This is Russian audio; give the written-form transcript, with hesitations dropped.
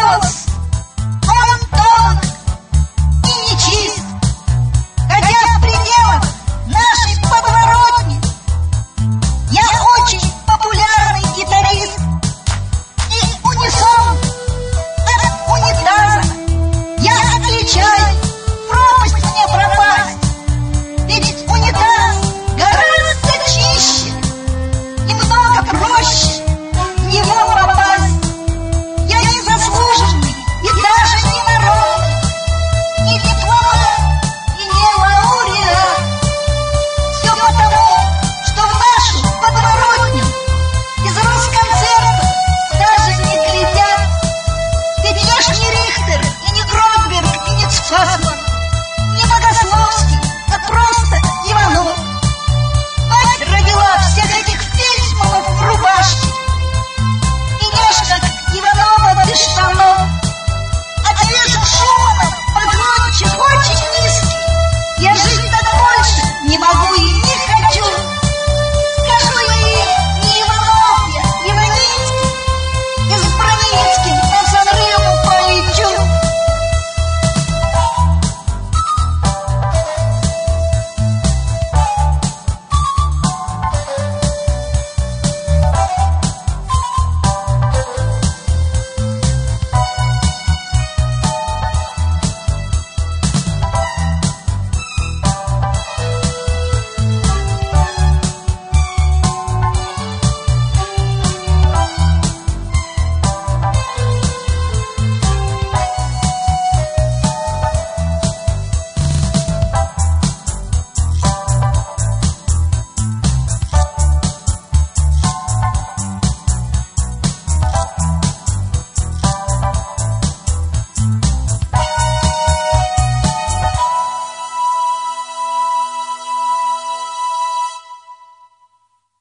голос, он тонок и нечист, хотя в пределах нашей подворотни я очень популярный гитарист. И унисон от унитаза я отличаю, пропасть мне пропасть. Ведь унитаз гораздо чище, немного проще.